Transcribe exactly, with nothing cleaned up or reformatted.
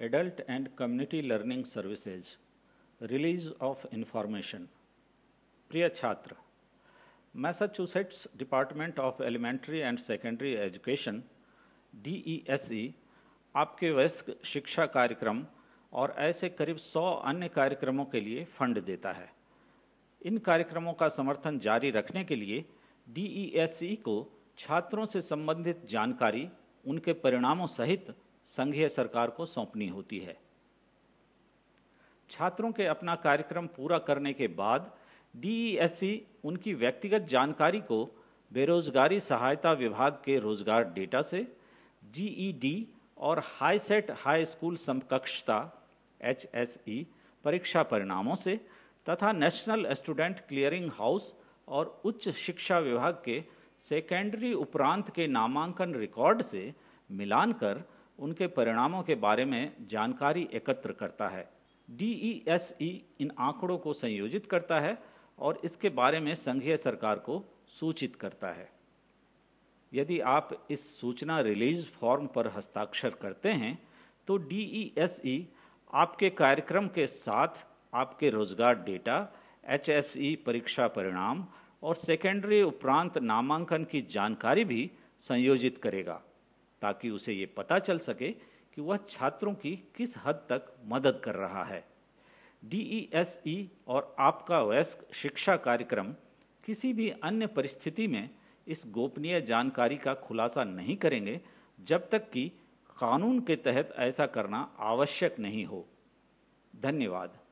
Adult and Community Learning Services, Release of Information. प्रिय छात्र, Massachusetts department of elementary and secondary education D E S E आपके वयस्क शिक्षा कार्यक्रम और ऐसे करीब सौ अन्य कार्यक्रमों के लिए फंड देता है। इन कार्यक्रमों का समर्थन जारी रखने के लिए डी ई एस ई को छात्रों से संबंधित जानकारी उनके परिणामों सहित संघीय सरकार को सौंपनी होती है। छात्रों के अपना कार्यक्रम पूरा करने के बाद डी ई एस ई उनकी व्यक्तिगत जानकारी को बेरोजगारी सहायता विभाग के रोजगार डेटा से, जी ई डी और हाईसेट हाई स्कूल समकक्षता एच एस ई परीक्षा परिणामों से तथा नेशनल स्टूडेंट क्लियरिंग हाउस और उच्च शिक्षा विभाग के सेकेंडरी उपरांत के नामांकन रिकॉर्ड से मिलान कर उनके परिणामों के बारे में जानकारी एकत्र करता है। डी ई एस ई इन आंकड़ों को संयोजित करता है और इसके बारे में संघीय सरकार को सूचित करता है। यदि आप इस सूचना रिलीज फॉर्म पर हस्ताक्षर करते हैं तो डी ई एस ई आपके कार्यक्रम के साथ आपके रोजगार डेटा, एच एस ई परीक्षा परिणाम और सेकेंडरी उपरांत नामांकन की जानकारी भी संयोजित करेगा ताकि उसे ये पता चल सके कि वह छात्रों की किस हद तक मदद कर रहा है। डी ई एस ई और आपका वयस्क शिक्षा कार्यक्रम किसी भी अन्य परिस्थिति में इस गोपनीय जानकारी का खुलासा नहीं करेंगे जब तक कि कानून के तहत ऐसा करना आवश्यक नहीं हो। धन्यवाद।